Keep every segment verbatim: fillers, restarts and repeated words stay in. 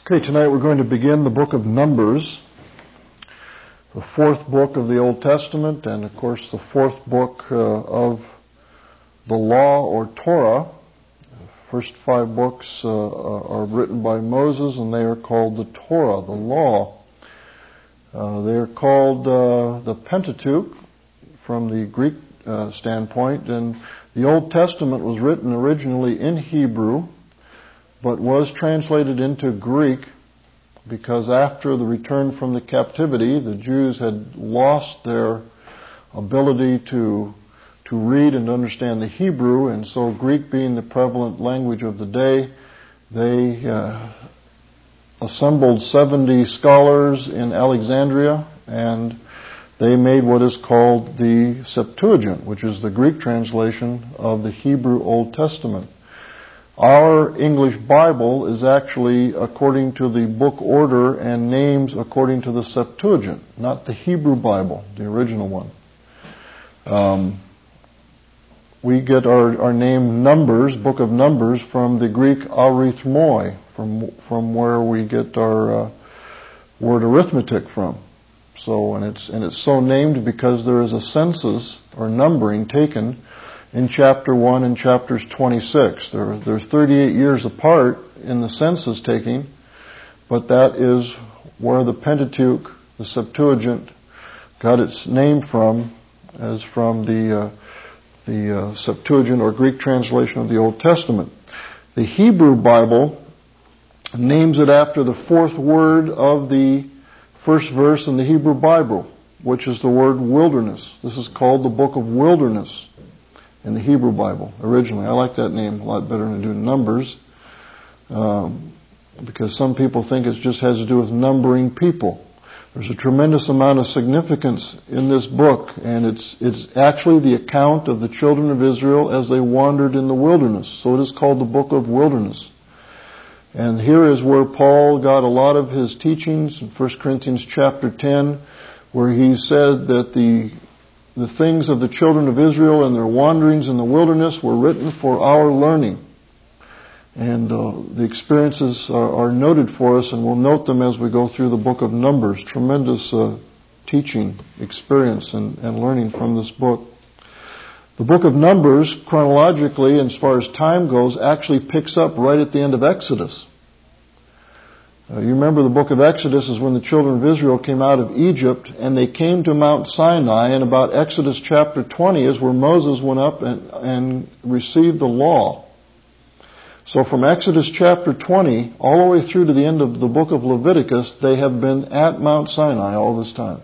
Okay, tonight we're going to begin the book of Numbers, the fourth book of the Old Testament, and of course the fourth book uh, of the Law or Torah. The first five books uh, are written by Moses, and they are called the Torah, the Law. Uh, they are called uh, the Pentateuch from the Greek uh, standpoint, and the Old Testament was written originally in Hebrew, but was translated into Greek because after the return from the captivity, the Jews had lost their ability to to read and understand the Hebrew, and so Greek being the prevalent language of the day, they uh, assembled seventy scholars in Alexandria, and they made what is called the Septuagint, which is the Greek translation of the Hebrew Old Testament. Our English Bible is actually according to the book order and names according to the Septuagint, not the Hebrew Bible, the original one. Um, we get our, our name Numbers, Book of Numbers, from the Greek arithmoi, from from where we get our uh, word arithmetic from. So, and it's and it's so named because there is a census or numbering taken in chapter one and chapters twenty-six. They're, they're thirty-eight years apart in the census taking, but that is where the Pentateuch, the Septuagint, got its name from, as from the, uh, the uh, Septuagint or Greek translation of the Old Testament. The Hebrew Bible names it after the fourth word of the first verse in the Hebrew Bible, which is the word wilderness. This is called the Book of Wilderness in the Hebrew Bible, originally. I like that name a lot better than I do Numbers, um, because some people think it just has to do with numbering people. There's a tremendous amount of significance in this book, and it's it's actually the account of the children of Israel as they wandered in the wilderness. So it is called the Book of Wilderness. And here is where Paul got a lot of his teachings in First Corinthians chapter ten, where he said that the The things of the children of Israel and their wanderings in the wilderness were written for our learning. And uh, the experiences are, are noted for us, and we'll note them as we go through the book of Numbers. Tremendous uh, teaching, experience, and, and learning from this book. The book of Numbers, chronologically, as far as time goes, actually picks up right at the end of Exodus. Uh, you remember the book of Exodus is when the children of Israel came out of Egypt and they came to Mount Sinai, and about Exodus chapter twenty is where Moses went up and, and received the law. So from Exodus chapter twenty all the way through to the end of the book of Leviticus, they have been at Mount Sinai all this time.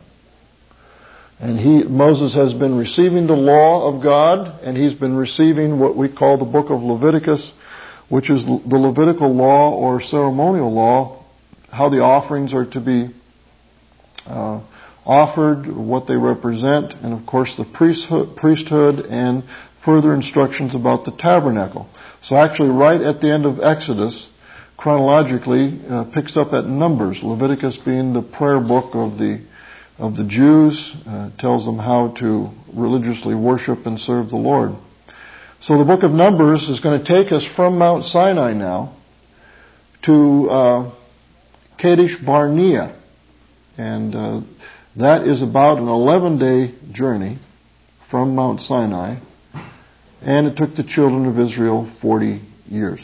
And he, Moses has been receiving the law of God, and he's been receiving what we call the book of Leviticus, which is the Levitical law or ceremonial law, how the offerings are to be uh, offered, what they represent, and of course the priesthood, priesthood and further instructions about the tabernacle. So actually right at the end of Exodus, chronologically, uh, picks up at Numbers, Leviticus being the prayer book of the of the Jews, uh, tells them how to religiously worship and serve the Lord. So the book of Numbers is going to take us from Mount Sinai now to uh, Kadesh Barnea, and uh, that is about an eleven-day journey from Mount Sinai, and it took the children of Israel forty years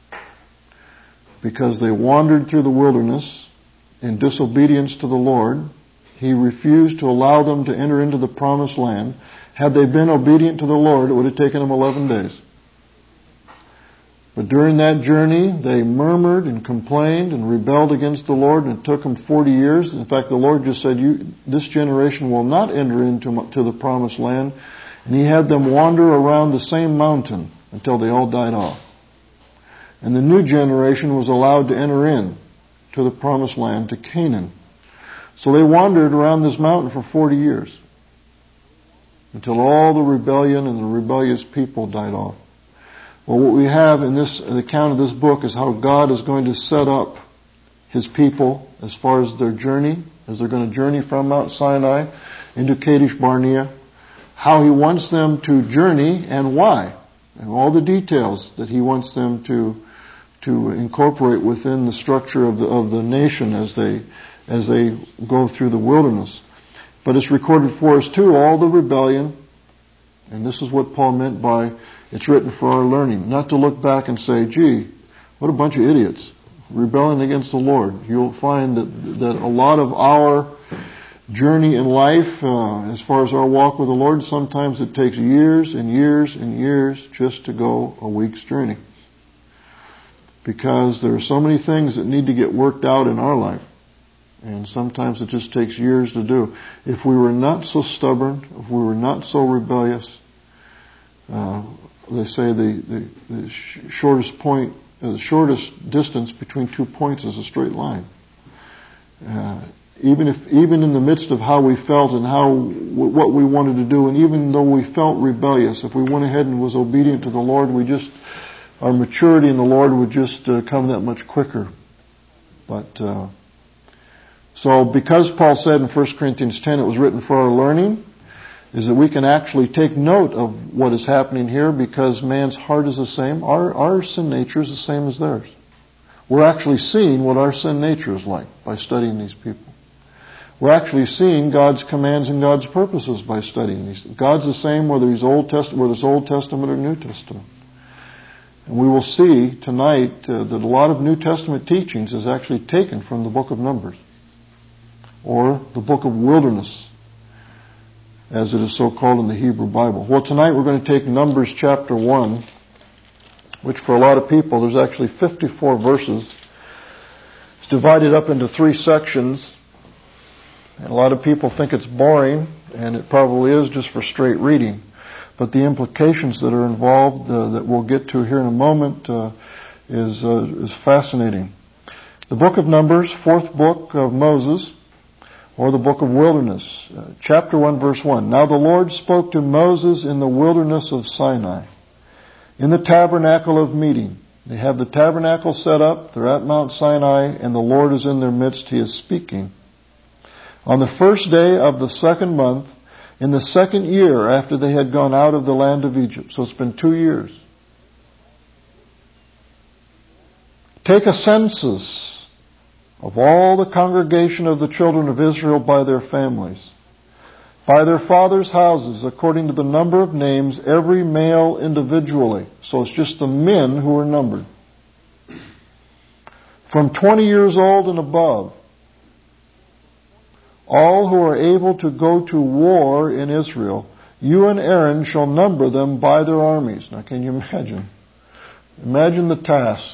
because they wandered through the wilderness in disobedience to the Lord. He refused to allow them to enter into the promised land. Had they been obedient to the Lord, it would have taken them eleven days. But during that journey, they murmured and complained and rebelled against the Lord, and it took them forty years. In fact, the Lord just said, "You, this generation will not enter into to the promised land." And He had them wander around the same mountain until they all died off. And the new generation was allowed to enter in to the promised land, to Canaan. So they wandered around this mountain for forty years until all the rebellion and the rebellious people died off. Well, what we have in this in the account of this book is how God is going to set up His people as far as their journey, as they're going to journey from Mount Sinai into Kadesh Barnea, how He wants them to journey and why, and all the details that He wants them to to incorporate within the structure of the of the nation as they as they go through the wilderness. But it's recorded for us too, all the rebellion, and this is what Paul meant by it's written for our learning. Not to look back and say, gee, what a bunch of idiots rebelling against the Lord. You'll find that that a lot of our journey in life, uh, as far as our walk with the Lord, sometimes it takes years and years and years just to go a week's journey. Because there are so many things that need to get worked out in our life. And sometimes it just takes years to do. If we were not so stubborn, if we were not so rebellious, uh, they say the, the, the sh- shortest point, uh, the shortest distance between two points is a straight line. Uh, even if, even in the midst of how we felt and how what we wanted to do, and even though we felt rebellious, if we went ahead and was obedient to the Lord, we just our maturity in the Lord would just uh, come that much quicker. But uh, so, because Paul said in First Corinthians ten, it was written for our learning, is that we can actually take note of what is happening here, because man's heart is the same. Our our sin nature is the same as theirs. We're actually seeing what our sin nature is like by studying these people. We're actually seeing God's commands and God's purposes by studying these. God's the same whether he's Old Testament, whether it's Old Testament or New Testament. And we will see tonight uh, that a lot of New Testament teachings is actually taken from the book of Numbers, or the book of Wilderness, as it is so called in the Hebrew Bible. Well, tonight we're going to take Numbers chapter one, which for a lot of people, there's actually fifty-four verses. It's divided up into three sections. And a lot of people think it's boring, and it probably is just for straight reading. But the implications that are involved, uh, that we'll get to here in a moment, uh, is uh, is fascinating. The book of Numbers, fourth book of Moses, or the book of Wilderness, uh, chapter one, verse one. Now the Lord spoke to Moses in the wilderness of Sinai, in the tabernacle of meeting. They have the tabernacle set up. They're at Mount Sinai, and the Lord is in their midst. He is speaking. On the first day of the second month, in the second year after they had gone out of the land of Egypt. So it's been two years. Take a census of all the congregation of the children of Israel by their families, by their fathers' houses, according to the number of names, every male individually. So it's just the men who are numbered. From twenty years old and above, all who are able to go to war in Israel, you and Aaron shall number them by their armies. Now can you imagine? Imagine the task.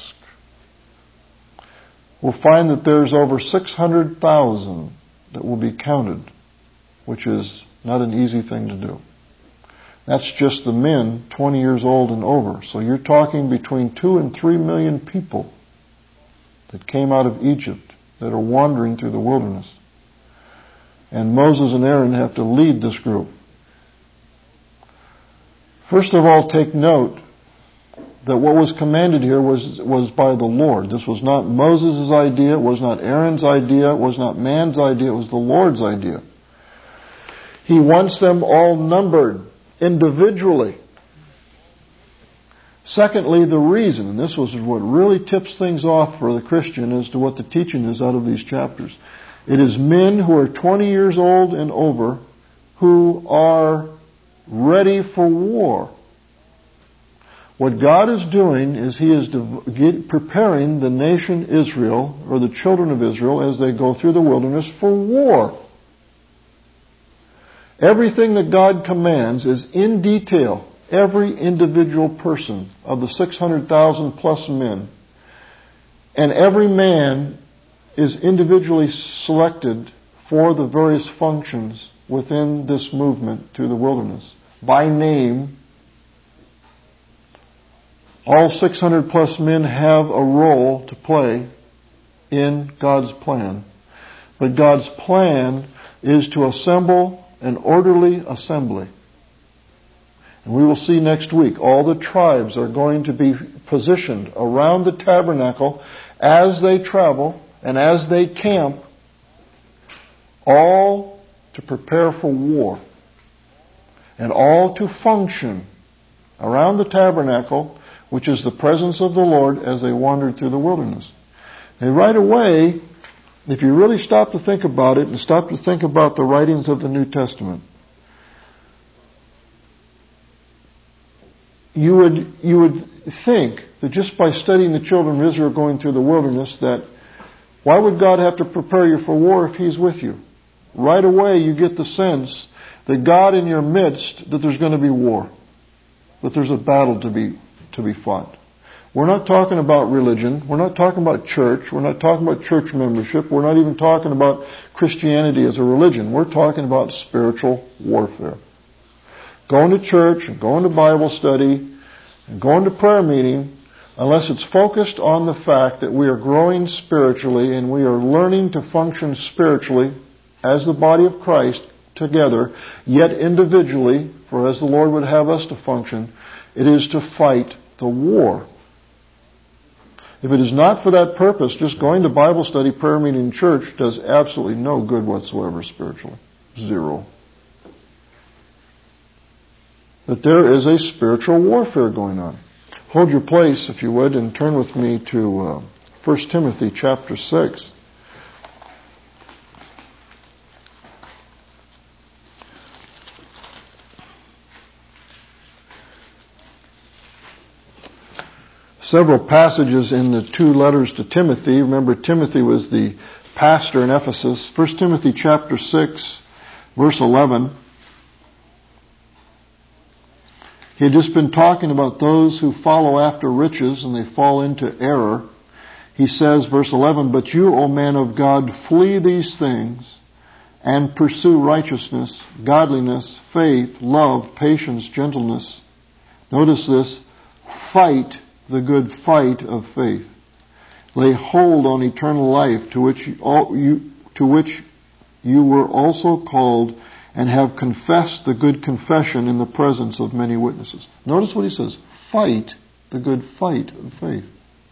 We'll find that there's over six hundred thousand that will be counted, which is not an easy thing to do. That's just the men twenty years old and over. So you're talking between two and three million people that came out of Egypt that are wandering through the wilderness. And Moses and Aaron have to lead this group. First of all, take note that what was commanded here was, was by the Lord. This was not Moses' idea, it was not Aaron's idea, it was not man's idea, it was the Lord's idea. He wants them all numbered individually. Secondly, the reason, and this was what really tips things off for the Christian as to what the teaching is out of these chapters. It is men who are twenty years old and over who are ready for war. What God is doing is He is preparing the nation Israel, or the children of Israel, as they go through the wilderness for war. Everything that God commands is in detail. Every individual person of the six hundred thousand plus men, and every man is individually selected for the various functions within this movement through the wilderness. By name, all six hundred plus men have a role to play in God's plan. But God's plan is to assemble an orderly assembly. And we will see next week, all the tribes are going to be positioned around the tabernacle as they travel and as they camp, all to prepare for war. And all to function around the tabernacle which is the presence of the Lord as they wandered through the wilderness. And right away, if you really stop to think about it and stop to think about the writings of the New Testament, you would you would think that just by studying the children of Israel going through the wilderness, that why would God have to prepare you for war if He's with you? Right away you get the sense that God in your midst, that there's going to be war, that there's a battle to be to be fought. We're not talking about religion. We're not talking about church. We're not talking about church membership. We're not even talking about Christianity as a religion. We're talking about spiritual warfare. Going to church and going to Bible study and going to prayer meeting, unless it's focused on the fact that we are growing spiritually and we are learning to function spiritually as the body of Christ together, yet individually, for as the Lord would have us to function, it is to fight the war. If it is not for that purpose, just going to Bible study, prayer meeting, church does absolutely no good whatsoever spiritually. Zero. That there is a spiritual warfare going on. Hold your place, if you would, and turn with me to uh, First Timothy chapter six. Several passages in the two letters to Timothy. Remember, Timothy was the pastor in Ephesus. First Timothy chapter six, verse eleven. He had just been talking about those who follow after riches and they fall into error. He says, verse eleven, "But you, O man of God, flee these things and pursue righteousness, godliness, faith, love, patience, gentleness." Notice this, "Fight the good fight of faith. Lay hold on eternal life, to which you, all, you, to which you were also called, and have confessed the good confession in the presence of many witnesses." Notice what he says, fight the good fight of faith.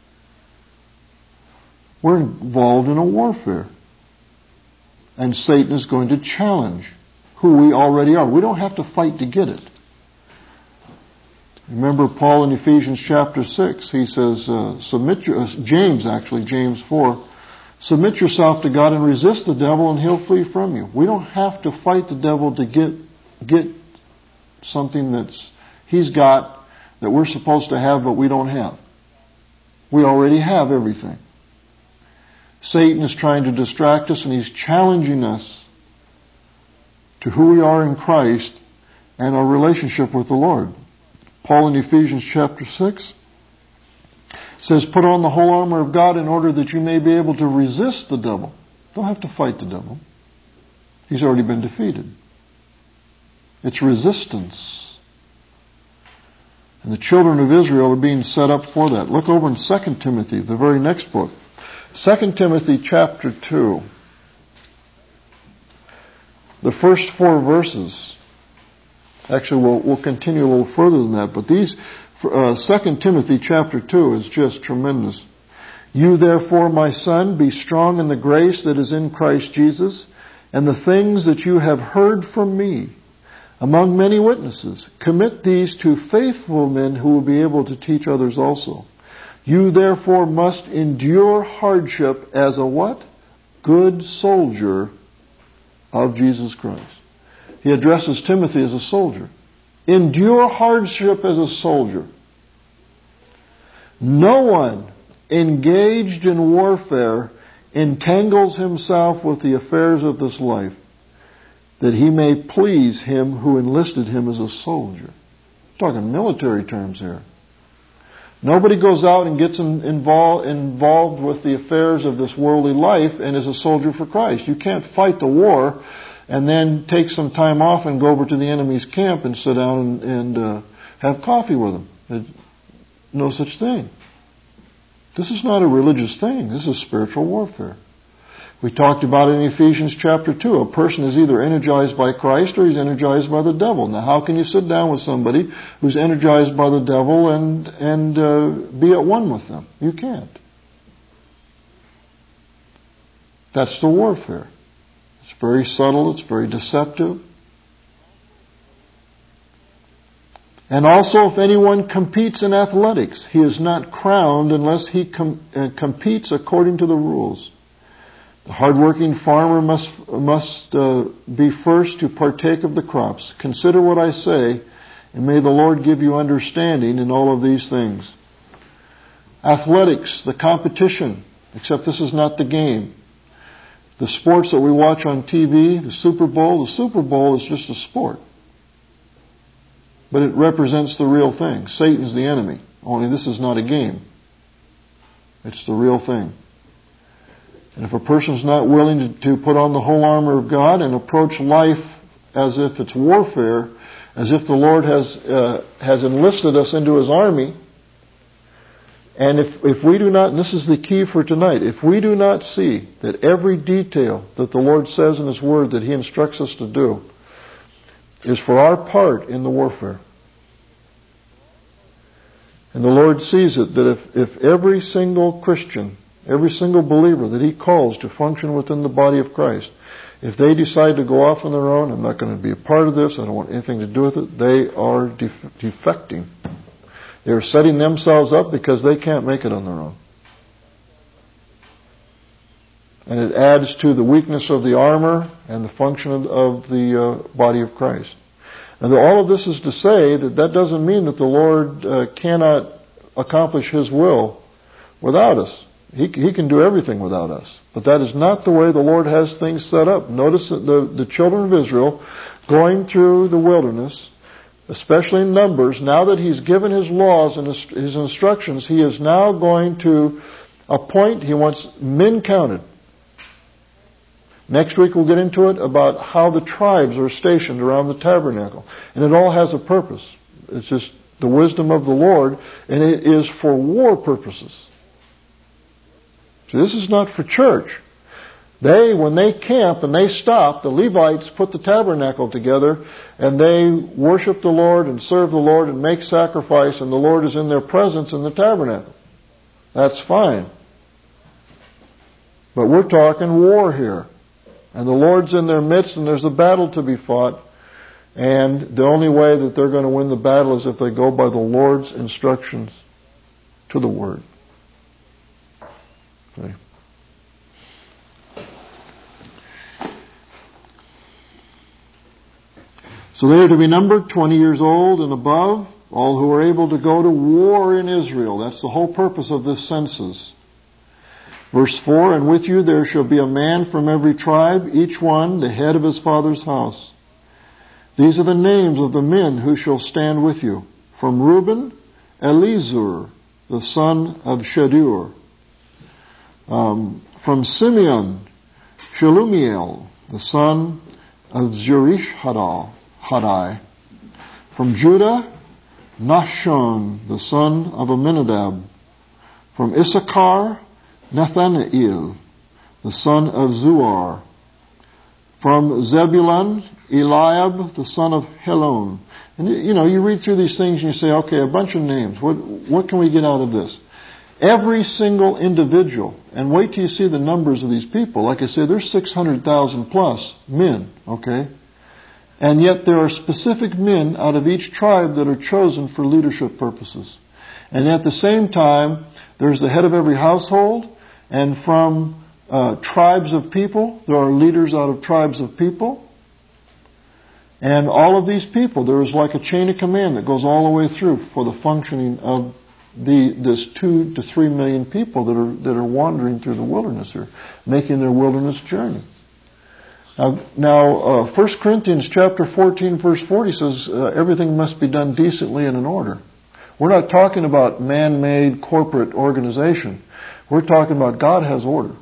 We're involved in a warfare. And Satan is going to challenge who we already are. We don't have to fight to get it. Remember Paul in Ephesians chapter six, he says, uh, submit your, uh, James actually, James four, "Submit yourself to God and resist the devil and he'll flee from you." We don't have to fight the devil to get get something that's he's got that we're supposed to have but we don't have. We already have everything. Satan is trying to distract us and he's challenging us to who we are in Christ and our relationship with the Lord. Paul in Ephesians chapter six says, "Put on the whole armor of God in order that you may be able to resist the devil." Don't have to fight the devil. He's already been defeated. It's resistance. And the children of Israel are being set up for that. Look over in Second Timothy, the very next book. Second Timothy chapter two. The first four verses. Actually, we'll, we'll continue a little further than that. But these, uh, Second Timothy chapter two is just tremendous. "You therefore, my son, be strong in the grace that is in Christ Jesus, and the things that you have heard from me among many witnesses, commit these to faithful men who will be able to teach others also. You therefore must endure hardship as a what? Good soldier of Jesus Christ." He addresses Timothy as a soldier. Endure hardship as a soldier. "No one engaged in warfare entangles himself with the affairs of this life, that he may please him who enlisted him as a soldier." Talking military terms here. Nobody goes out and gets involved, involved with the affairs of this worldly life and is a soldier for Christ. You can't fight the war and then take some time off and go over to the enemy's camp and sit down and, and uh, have coffee with them. There's no such thing. This is not a religious thing. This is spiritual warfare. We talked about it in Ephesians chapter two. A person is either energized by Christ or he's energized by the devil. Now, how can you sit down with somebody who's energized by the devil and, and uh, be at one with them? You can't. That's the warfare. It's very subtle. It's very deceptive. And also, if anyone competes in athletics, he is not crowned unless he com- uh, competes according to the rules. The hardworking farmer must must uh, be first to partake of the crops. Consider what I say, and may the Lord give you understanding in all of these things. Athletics, the competition, except this is not the game. The sports that we watch on T V, the Super Bowl, the Super Bowl is just a sport. But it represents the real thing. Satan's the enemy. Only this is not a game. It's the real thing. And if a person's not willing to, to put on the whole armor of God and approach life as if it's warfare, as if the Lord has uh, has enlisted us into His army, and if, if we do not, and this is the key for tonight, if we do not see that every detail that the Lord says in His Word that He instructs us to do is for our part in the warfare. And the Lord sees it that if, if every single Christian, every single believer that He calls to function within the body of Christ, if they decide to go off on their own, I'm not going to be a part of this, I don't want anything to do with it, they are def- defecting. They're setting themselves up because they can't make it on their own. And it adds to the weakness of the armor and the function of, of the uh, body of Christ. And all of this is to say that that doesn't mean that the Lord uh, cannot accomplish His will without us. He, he can do everything without us. But that is not the way the Lord has things set up. Notice that the, the children of Israel going through the wilderness, especially in Numbers, now that He's given His laws and His, his instructions, He is now going to appoint, He wants men counted. Next week we'll get into it about how the tribes are stationed around the tabernacle. And it all has a purpose. It's just the wisdom of the Lord, and it is for war purposes. So this is not for church. They, when they camp and they stop, the Levites put the tabernacle together and they worship the Lord and serve the Lord and make sacrifice, and the Lord is in their presence in the tabernacle. That's fine. But we're talking war here. And the Lord's in their midst and there's a battle to be fought. And the only way that they're going to win the battle is if they go by the Lord's instructions to the Word. Okay. So they are to be numbered twenty years old and above, all who are able to go to war in Israel. That's the whole purpose of this census. Verse four, and with you there shall be a man from every tribe, each one the head of his father's house. These are the names of the men who shall stand with you. From Reuben, Elizur, the son of Shadur. Um, from Simeon, Shelumiel, the son of Zurishadai. From Judah, Nahshon, the son of Amminadab. From Issachar, Nathanael, the son of Zuar. From Zebulun, Eliab, the son of Helon. And you know, you read through these things and you say, okay, a bunch of names. What what can we get out of this? Every single individual, and wait till you see the numbers of these people. Like I said, there's six hundred thousand plus men, okay? And yet there are specific men out of each tribe that are chosen for leadership purposes. And at the same time, there's the head of every household, and from uh, tribes of people, there are leaders out of tribes of people. And all of these people, there is like a chain of command that goes all the way through for the functioning of the this two to three million people that are that are wandering through the wilderness here, making their wilderness journey. Now, now uh, First Corinthians chapter fourteen, verse forty says uh, everything must be done decently and in order. We're not talking about man-made corporate organization. We're talking about God has order.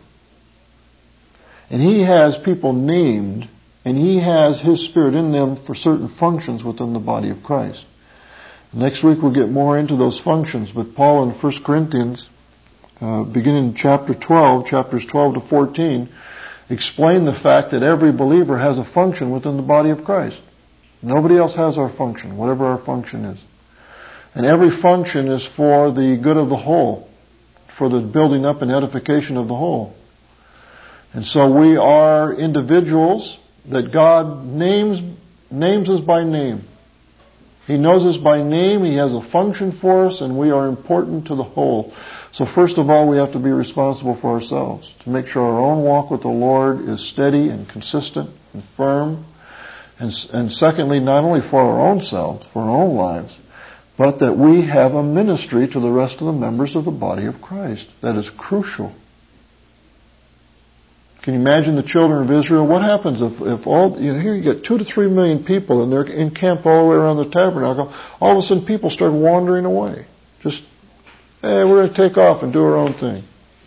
And He has people named, and He has His Spirit in them for certain functions within the body of Christ. Next week we'll get more into those functions, but Paul in First Corinthians, uh, beginning in chapter twelve, chapters twelve to fourteen, explain the fact that every believer has a function within the body of Christ. Nobody else has our function, whatever our function is. And every function is for the good of the whole, for the building up and edification of the whole. And so we are individuals that God names names us by name. He knows us by name. He has a function for us, and we are important to the whole. So first of all, we have to be responsible for ourselves, to make sure our own walk with the Lord is steady and consistent and firm. And, and secondly, not only for our own selves, for our own lives, but that we have a ministry to the rest of the members of the body of Christ. That is crucial. Can you imagine the children of Israel? What happens if, if all, you know, here you get two to three million people and they're in camp all the way around the tabernacle. All of a sudden people start wandering away. Just, hey, we're going to take off and do our own thing.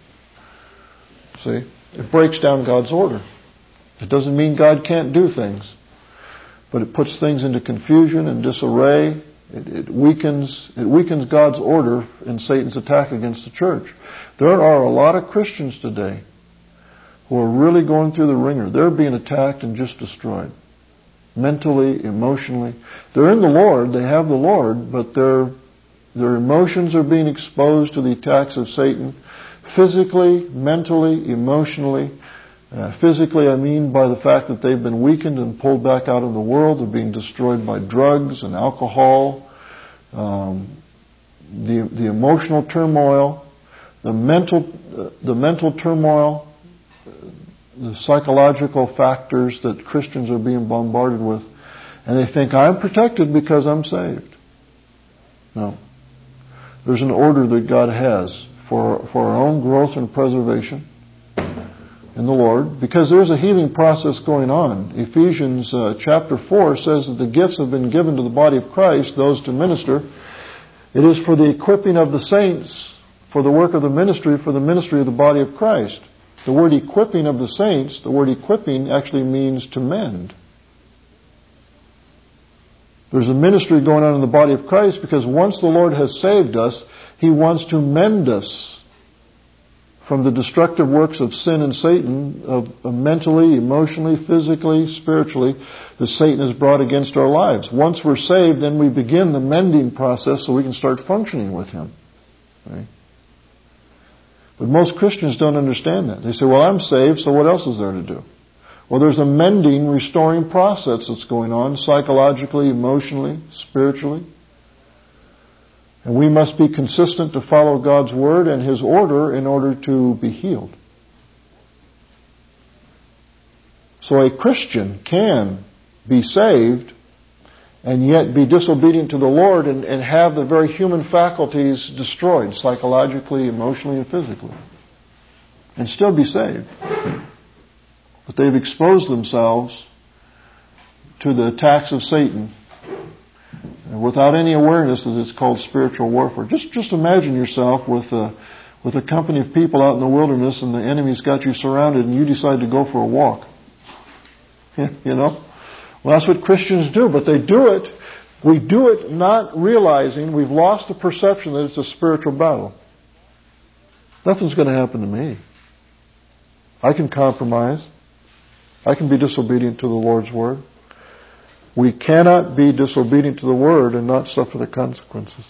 See? It breaks down God's order. It doesn't mean God can't do things. But it puts things into confusion and disarray. It, it weakens it weakens God's order in Satan's attack against the church. There are a lot of Christians today who are really going through the ringer. They're being attacked and just destroyed. Mentally, emotionally. They're in the Lord, they have the Lord, but their, their emotions are being exposed to the attacks of Satan. Physically, mentally, emotionally. Uh, physically, I mean by the fact that they've been weakened and pulled back out of the world. They're being destroyed by drugs and alcohol. Um, the, the emotional turmoil. The mental, uh, the mental turmoil. The psychological factors that Christians are being bombarded with. And they think, I'm protected because I'm saved. No. There's an order that God has for, for our own growth and preservation in the Lord, because there's a healing process going on. Ephesians uh, chapter four says that the gifts have been given to the body of Christ, those to minister. It is for the equipping of the saints, for the work of the ministry, for the ministry of the body of Christ. The word equipping of the saints, the word equipping actually means to mend. There's a ministry going on in the body of Christ because once the Lord has saved us, He wants to mend us from the destructive works of sin and Satan, of, of mentally, emotionally, physically, spiritually, that Satan has brought against our lives. Once we're saved, then we begin the mending process so we can start functioning with Him. Right? But most Christians don't understand that. They say, well, I'm saved, so what else is there to do? Well, there's a mending, restoring process that's going on, psychologically, emotionally, spiritually. And we must be consistent to follow God's Word and His order in order to be healed. So a Christian can be saved and yet be disobedient to the Lord and, and have the very human faculties destroyed, psychologically, emotionally, and physically. And still be saved. But they've exposed themselves to the attacks of Satan without any awareness that it's called spiritual warfare. Just just imagine yourself with a, with a company of people out in the wilderness and the enemy's got you surrounded and you decide to go for a walk. You know? Well, that's what Christians do, but they do it. We do it not realizing we've lost the perception that it's a spiritual battle. Nothing's going to happen to me. I can compromise. I can be disobedient to the Lord's Word. We cannot be disobedient to the Word and not suffer the consequences.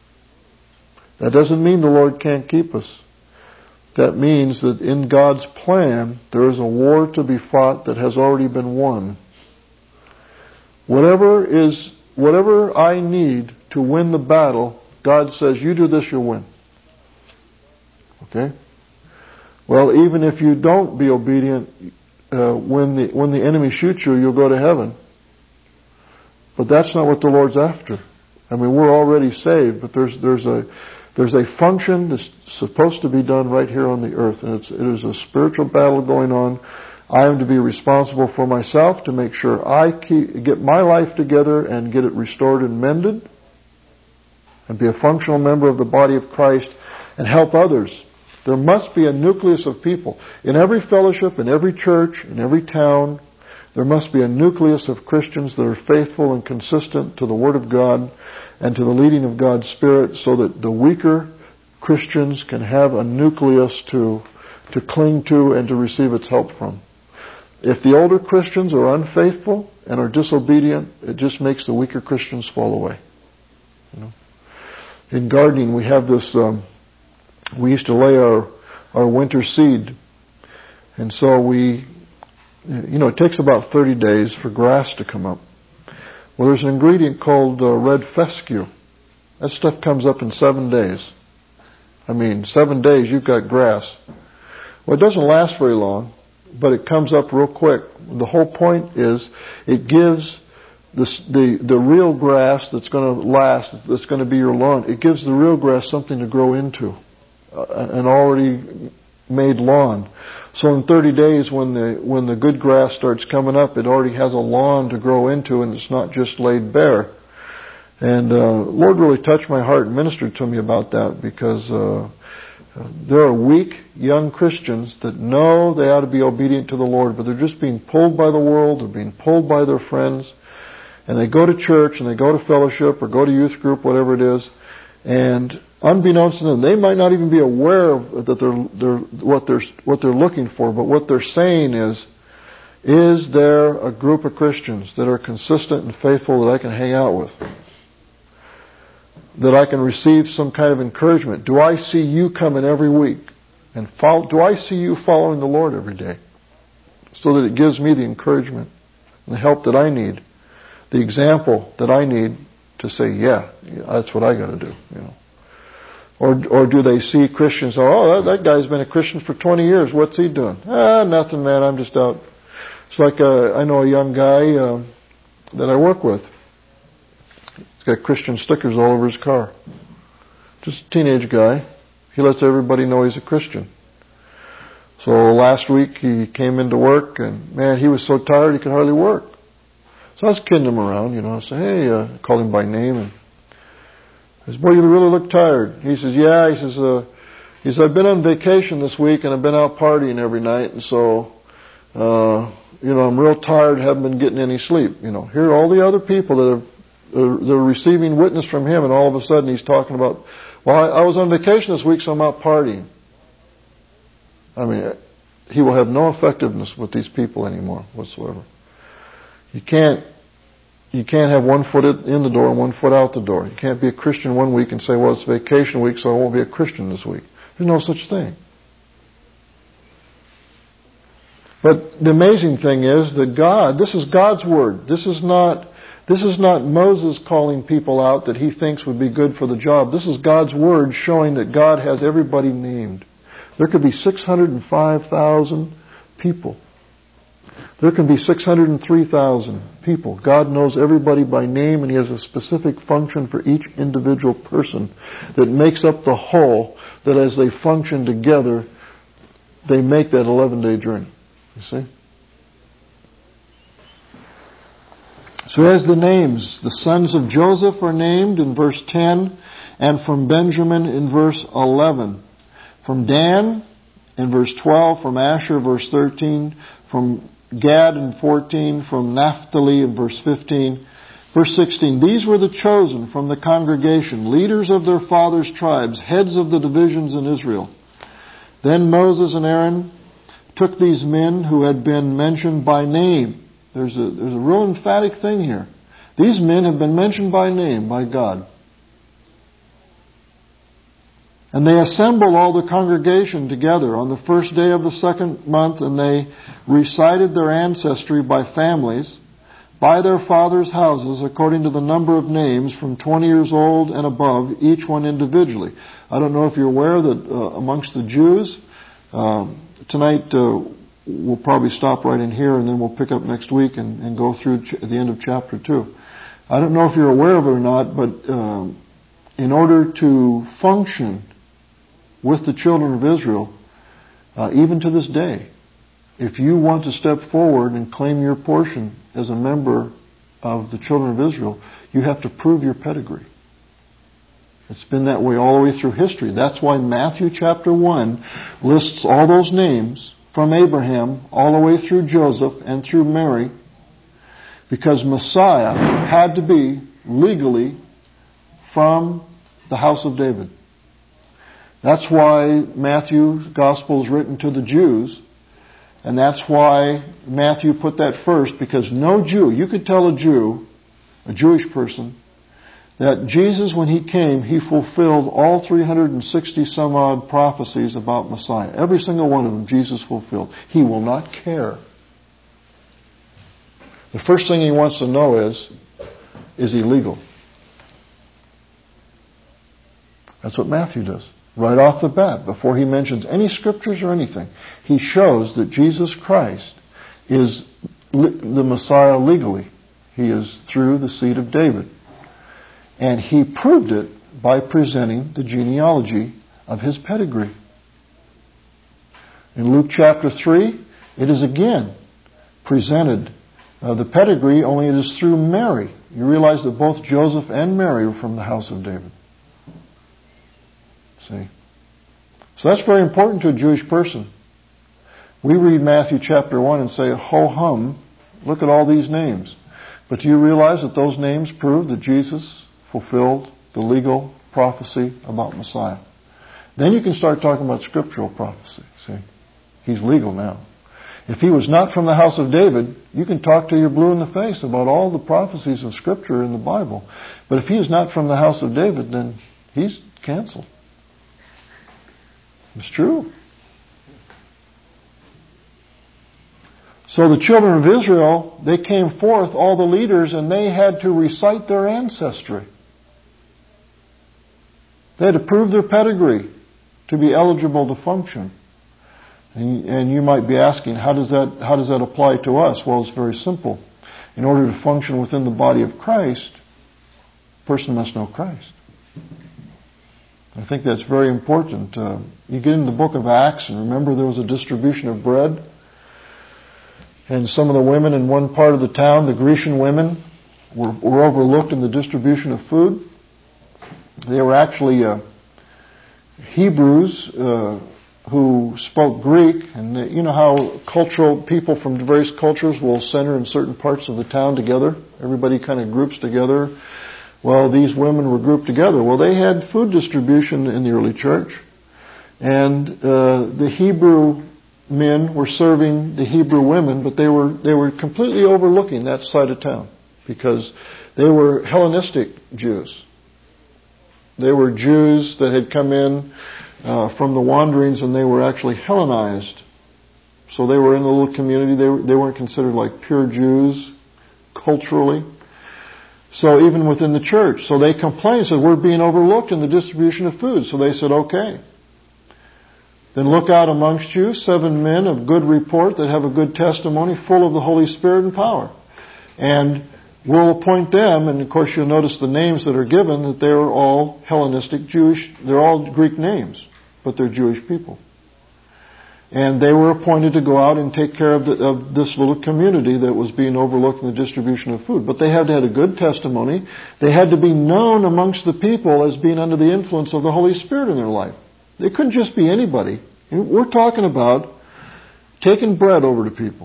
That doesn't mean the Lord can't keep us. That means that in God's plan, there is a war to be fought that has already been won. Whatever is, whatever I need to win the battle, God says, you do this, you'll win. Okay? Well, even if you don't be obedient, uh, when the when the enemy shoots you, you'll go to heaven. But that's not what the Lord's after. I mean, we're already saved, but there's there's a there's a function that's supposed to be done right here on the earth, and it's, it is a spiritual battle going on. I am to be responsible for myself to make sure I keep, get my life together and get it restored and mended, and be a functional member of the body of Christ and help others. There must be a nucleus of people. In every fellowship, in every church, in every town, there must be a nucleus of Christians that are faithful and consistent to the Word of God and to the leading of God's Spirit, so that the weaker Christians can have a nucleus to, to cling to and to receive its help from. If the older Christians are unfaithful and are disobedient, it just makes the weaker Christians fall away. You know? In gardening, we have this... Um, we used to lay our, our winter seed. And so we... You know, it takes about thirty days for grass to come up. Well, there's an ingredient called uh, red fescue. That stuff comes up in seven days. I mean, seven days you've got grass. Well, it doesn't last very long, but it comes up real quick. The whole point is it gives the, the, the real grass that's going to last, that's going to be your lawn, it gives the real grass something to grow into, uh, an already made lawn. So in thirty days, when the when the good grass starts coming up, it already has a lawn to grow into, and it's not just laid bare. And uh, Lord really touched my heart and ministered to me about that, because uh, there are weak young Christians that know they ought to be obedient to the Lord, but they're just being pulled by the world, they're being pulled by their friends, and they go to church and they go to fellowship or go to youth group, whatever it is, and unbeknownst to them, they might not even be aware of that they're, they're what they're what they're looking for, but what they're saying is, is there a group of Christians that are consistent and faithful that I can hang out with? That I can receive some kind of encouragement? Do I see you coming every week? And follow, do I see you following the Lord every day? So that it gives me the encouragement and the help that I need, the example that I need to say, yeah, that's what I got to do, you know. Or or do they see Christians, oh, that, that guy's been a Christian for twenty years, what's he doing? Ah, nothing, man, I'm just out. It's like a, I know a young guy uh, that I work with. He's got Christian stickers all over his car. Just a teenage guy. He lets everybody know he's a Christian. So last week he came into work, and man, he was so tired he could hardly work. So I was kidding him around, you know. I said, hey, uh, I called him by name, and I said, boy, you really look tired. He says, yeah. He says, uh, he says, I've been on vacation this week and I've been out partying every night, and so, uh, you know, I'm real tired, haven't been getting any sleep. You know, here are all the other people that have, uh, they're receiving witness from him, and all of a sudden he's talking about, well, I, I was on vacation this week, so I'm out partying. I mean, he will have no effectiveness with these people anymore whatsoever. You can't You can't have one foot in the door and one foot out the door. You can't be a Christian one week and say, well, it's vacation week, so I won't be a Christian this week. There's no such thing. But the amazing thing is that God, this is God's Word. This is not, this is not Moses calling people out that he thinks would be good for the job. This is God's Word showing that God has everybody named. There could be six hundred five thousand people. There can be six hundred three thousand people. God knows everybody by name, and He has a specific function for each individual person that makes up the whole, that as they function together, they make that eleven-day journey. You see? So as the names, the sons of Joseph are named in verse ten, and from Benjamin in verse eleven. From Dan in verse twelve, from Asher verse thirteen, from Gad in fourteen, from Naphtali in verse fifteen. Verse sixteen, these were the chosen from the congregation, leaders of their fathers' tribes, heads of the divisions in Israel. Then Moses and Aaron took these men who had been mentioned by name. There's a, there's a real emphatic thing here. These men have been mentioned by name by God. And they assembled all the congregation together on the first day of the second month, and they recited their ancestry by families, by their fathers' houses, according to the number of names, from twenty years old and above, each one individually. I don't know if you're aware that uh, amongst the Jews, um, tonight uh, we'll probably stop right in here, and then we'll pick up next week and, and go through ch- the end of chapter two. I don't know if you're aware of it or not, but um, in order to function with the children of Israel, uh, even to this day, if you want to step forward and claim your portion as a member of the children of Israel, you have to prove your pedigree. It's been that way all the way through history. That's why Matthew chapter one lists all those names from Abraham all the way through Joseph and through Mary, because Messiah had to be legally from the house of David. That's why Matthew's gospel is written to the Jews, and that's why Matthew put that first, because no Jew, you could tell a Jew, a Jewish person, that Jesus, when He came, He fulfilled all three hundred sixty some odd prophecies about Messiah. Every single one of them Jesus fulfilled. He will not care. The first thing He wants to know is, is illegal. That's what Matthew does. Right off the bat, before he mentions any scriptures or anything, he shows that Jesus Christ is the Messiah legally. He is through the seed of David. And he proved it by presenting the genealogy of his pedigree. In Luke chapter three, it is again presented uh, the pedigree, only it is through Mary. You realize that both Joseph and Mary were from the house of David. See? So that's very important to a Jewish person. We read Matthew chapter one and say, ho hum, look at all these names. But do you realize that those names prove that Jesus fulfilled the legal prophecy about Messiah? Then you can start talking about scriptural prophecy. See? He's legal now. If he was not from the house of David, you can talk till you're blue in the face about all the prophecies of Scripture in the Bible. But if he is not from the house of David, then he's canceled. It's true. So the children of Israel, they came forth, all the leaders, and they had to recite their ancestry. They had to prove their pedigree to be eligible to function. And, and you might be asking, how does that how does that apply to us? Well, it's very simple. In order to function within the body of Christ, a person must know Christ. I think that's very important. Uh, you get in the book of Acts, and remember there was a distribution of bread. And some of the women in one part of the town, the Grecian women, were, were overlooked in the distribution of food. They were actually uh, Hebrews uh, who spoke Greek. And they, you know how cultural people from various cultures will center in certain parts of the town together? Everybody kind of groups together. Well, these women were grouped together. Well, they had food distribution in the early church. And uh, the Hebrew men were serving the Hebrew women, but they were they were completely overlooking that side of town because they were Hellenistic Jews. They were Jews that had come in uh, from the wanderings, and they were actually Hellenized. So they were in the little community. They were, they weren't considered like pure Jews culturally. So even within the church. So they complained and said, we're being overlooked in the distribution of food. So they said, okay. Then look out amongst you seven men of good report that have a good testimony, full of the Holy Spirit and power. And we'll appoint them, and of course you'll notice the names that are given, that they're all Hellenistic Jewish, they're all Greek names, but they're Jewish people. And they were appointed to go out and take care of, the, of this little community that was being overlooked in the distribution of food. But they had to have a good testimony. They had to be known amongst the people as being under the influence of the Holy Spirit in their life. They couldn't just be anybody. We're talking about taking bread over to people.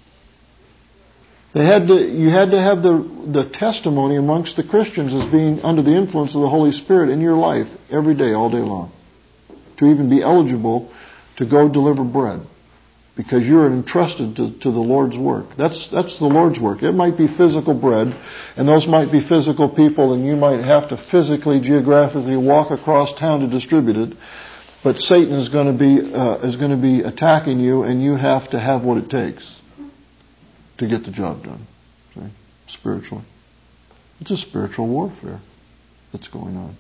They had to, you had to have the, the testimony amongst the Christians as being under the influence of the Holy Spirit in your life every day, all day long, to even be eligible to go deliver bread, because you're entrusted to, to the Lord's work. That's that's the Lord's work. It might be physical bread, and those might be physical people, and you might have to physically, geographically walk across town to distribute it. But Satan is going to be uh, is going to be attacking you, and you have to have what it takes to get the job done. See? Spiritually, it's a spiritual warfare that's going on.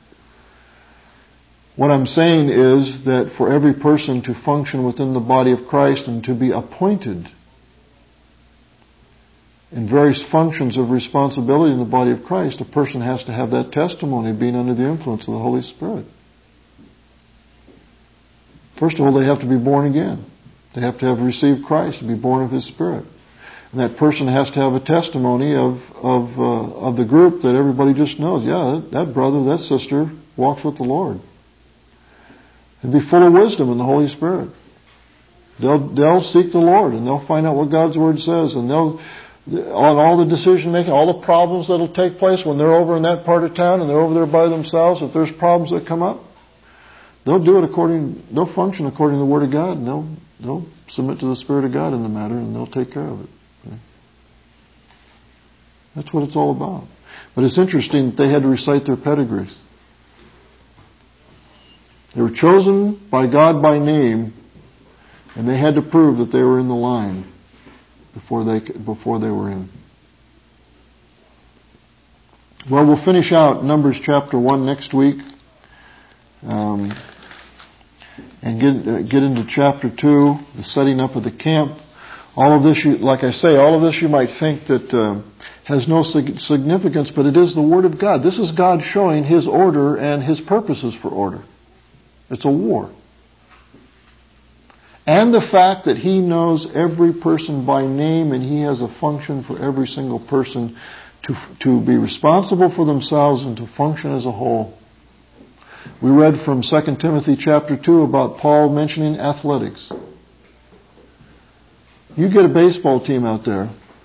What I'm saying is that for every person to function within the body of Christ and to be appointed in various functions of responsibility in the body of Christ, a person has to have that testimony of being under the influence of the Holy Spirit. First of all, they have to be born again. They have to have received Christ and be born of His Spirit. And that person has to have a testimony of of, uh, of the group that everybody just knows. Yeah, that, that brother, that sister walks with the Lord. And be full of wisdom in the Holy Spirit. They'll they'll seek the Lord, and they'll find out what God's Word says, and they'll on all the decision making, all the problems that'll take place when they're over in that part of town and they're over there by themselves. If there's problems that come up, they'll do it according. They'll function according to the Word of God, and they'll they'll submit to the Spirit of God in the matter, and they'll take care of it. Okay? That's what it's all about. But it's interesting that they had to recite their pedigrees. They were chosen by God by name, and they had to prove that they were in the line before they before they were in. Well, we'll finish out Numbers chapter one next week. Um, and get uh, get into chapter two, the setting up of the camp. All of this, you, like I say, all of this you might think that uh, has no sig- significance, but it is the Word of God. This is God showing His order and His purposes for order. It's a war. And the fact that He knows every person by name and He has a function for every single person to to be responsible for themselves and to function as a whole. We read from Second Timothy chapter two about Paul mentioning athletics. You get a baseball team out there.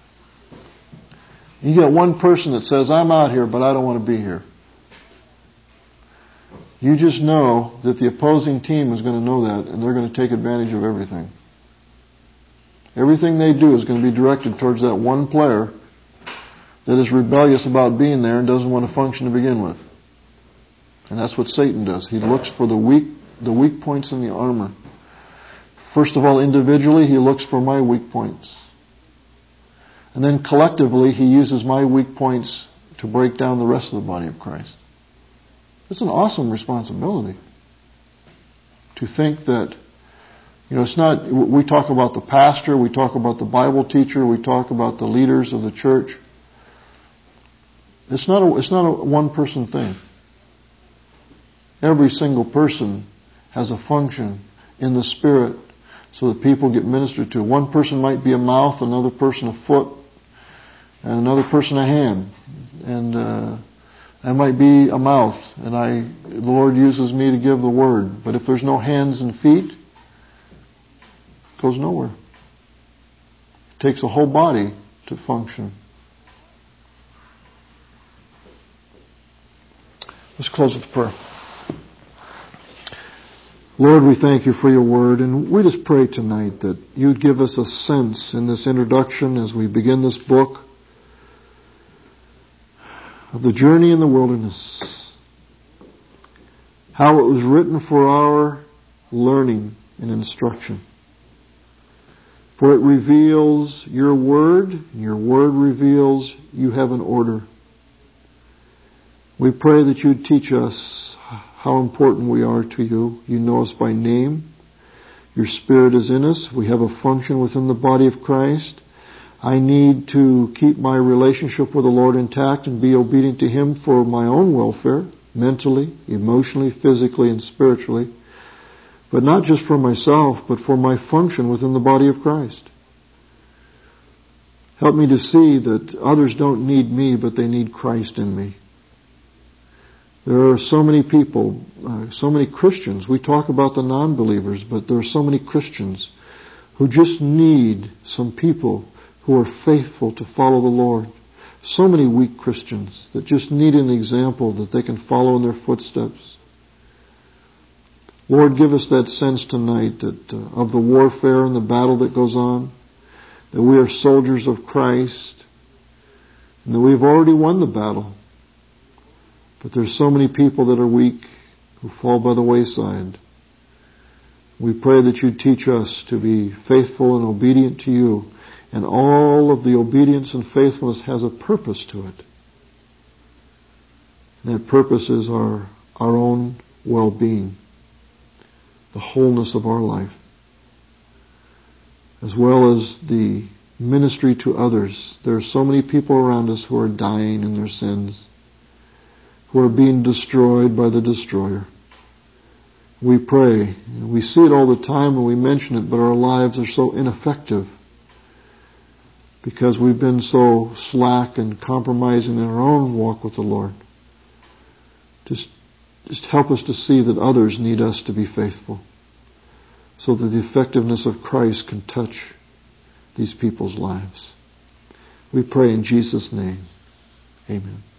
You get one person that says, I'm out here, but I don't want to be here. You just know that the opposing team is going to know that, and they're going to take advantage of everything. Everything they do is going to be directed towards that one player that is rebellious about being there and doesn't want to function to begin with. And that's what Satan does. He looks for the weak, the weak points in the armor. First of all, individually, he looks for my weak points. And then collectively, he uses my weak points to break down the rest of the body of Christ. It's an awesome responsibility to think that, you know, it's not, we talk about the pastor, we talk about the Bible teacher, we talk about the leaders of the church. It's not a, it's not a one-person thing. Every single person has a function in the Spirit so that people get ministered to. One person might be a mouth, another person a foot, and another person a hand. And uh, I might be a mouth, and I the Lord uses me to give the word. But if there's no hands and feet, it goes nowhere. It takes a whole body to function. Let's close with prayer. Lord, we thank You for Your word, and we just pray tonight that You'd give us a sense in this introduction as we begin this book of the journey in the wilderness, how it was written for our learning and instruction. For it reveals Your word, and Your word reveals You have an order. We pray that You'd teach us how important we are to You. You know us by name. Your Spirit is in us. We have a function within the body of Christ. I need to keep my relationship with the Lord intact and be obedient to Him for my own welfare, mentally, emotionally, physically, and spiritually. But not just for myself, but for my function within the body of Christ. Help me to see that others don't need me, but they need Christ in me. There are so many people, uh, so many Christians. We talk about the non-believers, but there are so many Christians who just need some people who are faithful to follow the Lord. So many weak Christians that just need an example that they can follow in their footsteps. Lord, give us that sense tonight that uh, of the warfare and the battle that goes on, that we are soldiers of Christ, and that we've already won the battle. But there's so many people that are weak who fall by the wayside. We pray that You teach us to be faithful and obedient to You. And all of the obedience and faithfulness has a purpose to it. And that purpose is our, our own well-being, the wholeness of our life, as well as the ministry to others. There are so many people around us who are dying in their sins, who are being destroyed by the destroyer. We pray, we see it all the time and we mention it, but our lives are so ineffective because we've been so slack and compromising in our own walk with the Lord. Just, just help us to see that others need us to be faithful so that the effectiveness of Christ can touch these people's lives. We pray in Jesus' name. Amen.